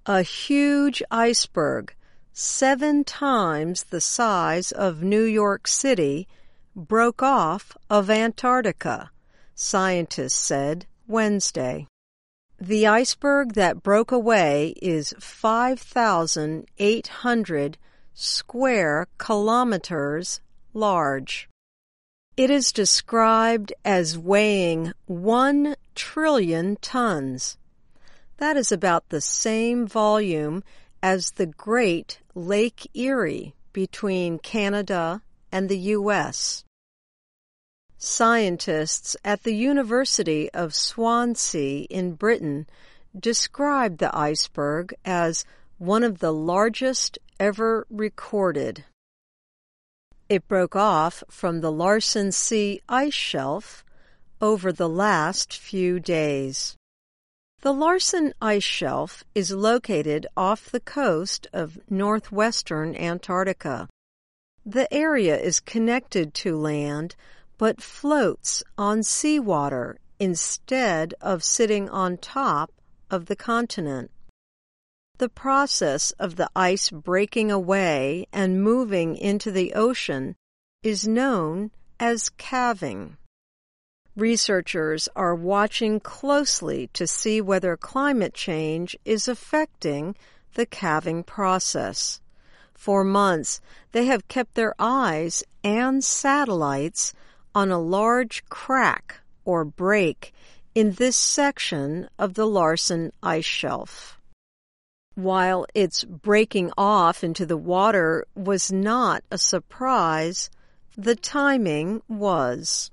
A huge iceberg, 7 times the size of New York City, broke off of Antarctica, scientists said Wednesday. The iceberg that broke away is 5,800 square kilometers large. It is described as weighing 1 trillion tons. That is about the same volume as the Great Lake Erie between Canada and the U.S. Scientists at the University of Swansea in Britain described the iceberg as one of the largest ever recorded. It broke off from the Larsen C ice shelf over the last few days. The Larsen Ice Shelf is located off the coast of northwestern Antarctica. The area is connected to land but floats on seawater instead of sitting on top of the continent. The process of the ice breaking away and moving into the ocean is known as calving. Researchers are watching closely to see whether climate change is affecting the calving process. For months, they have kept their eyes and satellites on a large crack or break in this section of the Larsen Ice Shelf. While its breaking off into the water was not a surprise, the timing was.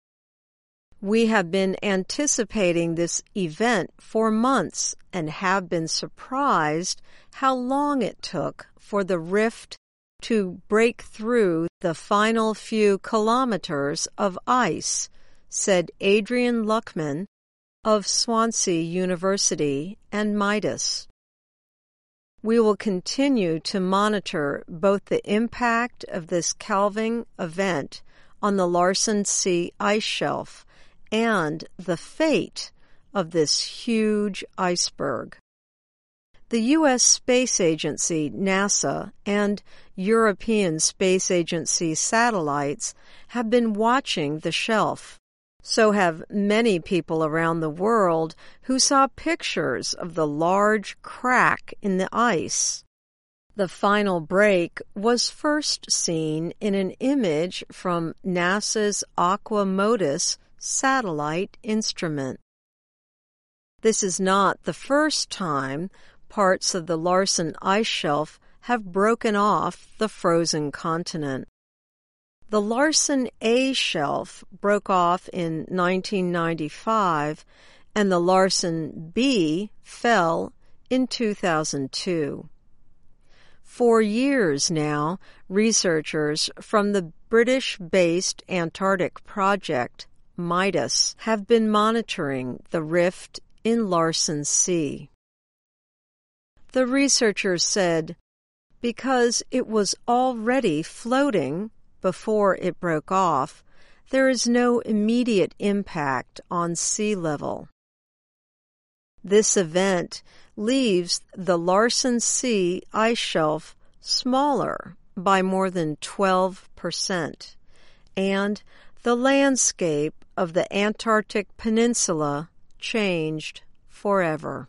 We have been anticipating this event for months and have been surprised how long it took for the rift to break through the final few kilometers of ice, said Adrian Luckman of Swansea University and Midas. We will continue to monitor both the impact of this calving event on the Larsen C ice shelf and the fate of this huge iceberg. The U.S. Space Agency, NASA, and European Space Agency satellites have been watching the shelf. So have many people around the world who saw pictures of the large crack in the ice. The final break was first seen in an image from NASA's Aqua Modus satellite instrument. This is not the first time parts of the Larsen Ice Shelf have broken off the frozen continent. The Larsen A Shelf broke off in 1995, and the Larsen B fell in 2002. For years now, researchers from the British-based Antarctic project, Midas, have been monitoring the rift in Larsen C. The researchers said, because it was already floating before it broke off, there is no immediate impact on sea level. This event leaves the Larsen C ice shelf smaller by more than 12%, and the landscape of the Antarctic Peninsula changed forever.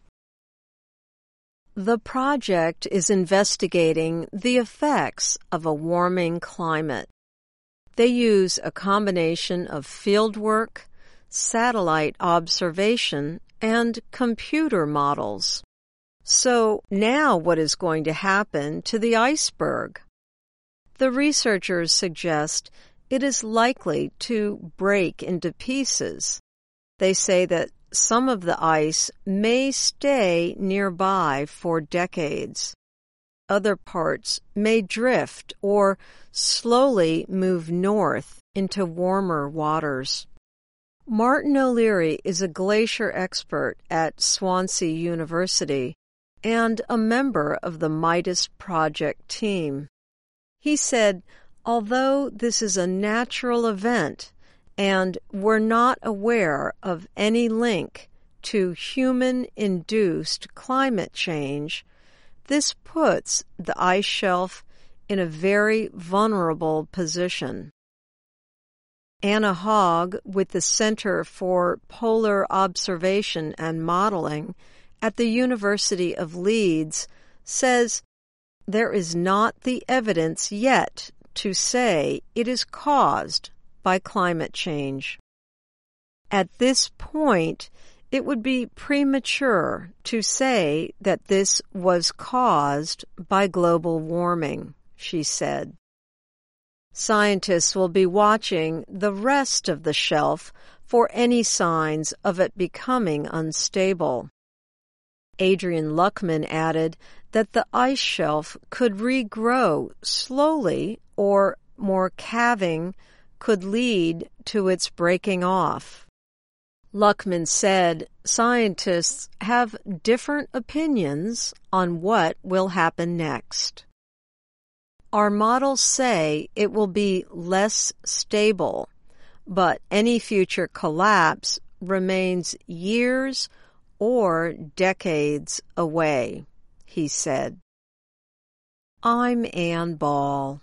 The project is investigating the effects of a warming climate. They use a combination of fieldwork, satellite observation, and computer models. So now what is going to happen to the iceberg? The researchers suggest it is likely to break into pieces. They say that some of the ice may stay nearby for decades. Other parts may drift or slowly move north into warmer waters. Martin O'Leary is a glacier expert at Swansea University and a member of the Midas Project team. He said, although this is a natural event and we're not aware of any link to human-induced climate change, this puts the ice shelf in a very vulnerable position. Anna Hogg with the Center for Polar Observation and Modeling at the University of Leeds says there is not the evidence yet to say it is caused by climate change. At this point, it would be premature to say that this was caused by global warming, she said. Scientists will be watching the rest of the shelf for any signs of it becoming unstable. Adrian Luckman added that the ice shelf could regrow slowly, or more calving could lead to its breaking off. Luckman said scientists have different opinions on what will happen next. Our models say it will be less stable, but any future collapse remains years or decades away, he said. I'm Ann Ball.